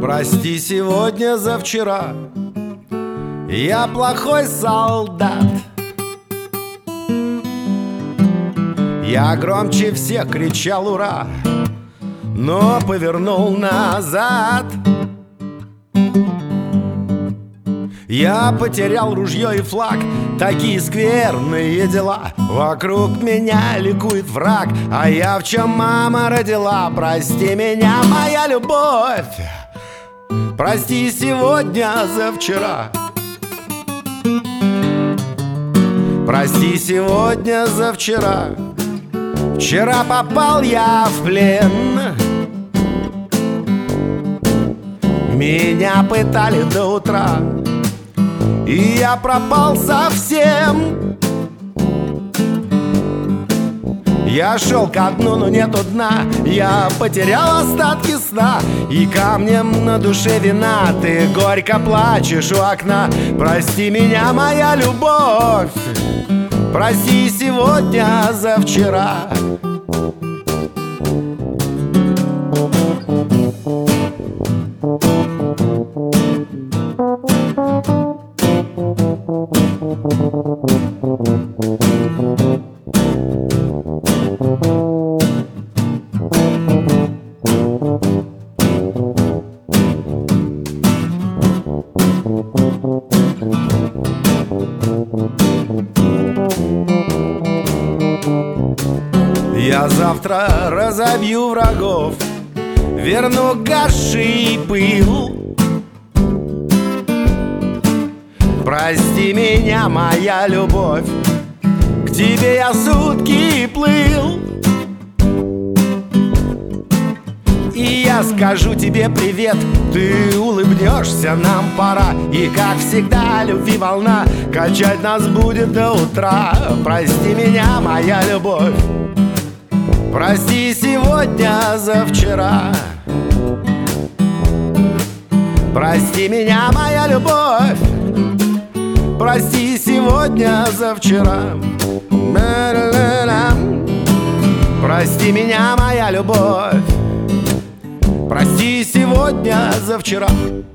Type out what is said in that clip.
Прости сегодня за вчера, я плохой солдат. Я громче всех кричал «Ура!», но повернул назад. Я потерял ружье и флаг, такие скверные дела. Вокруг меня ликует враг, а я в чем мама родила. Прости меня, моя любовь, прости сегодня за вчера. Прости сегодня за вчера. Вчера попал я в плен, меня пытали до утра, и я пропал совсем. Я шел ко дну, но нету дна, я потерял остатки сна, и камнем на душе вина. Ты горько плачешь у окна. Прости меня, моя любовь, прости сегодня за вчера. Я завтра разобью врагов, верну гаши и пыл. Прости меня, моя любовь, к тебе я сутки плыл. И я скажу тебе привет, ты улыбнешься, нам пора. И как всегда, любви волна качать нас будет до утра. Прости меня, моя любовь, прости сегодня за вчера. Прости меня, моя любовь, прости сегодня за вчера. Прости меня, моя любовь, прости сегодня за вчера.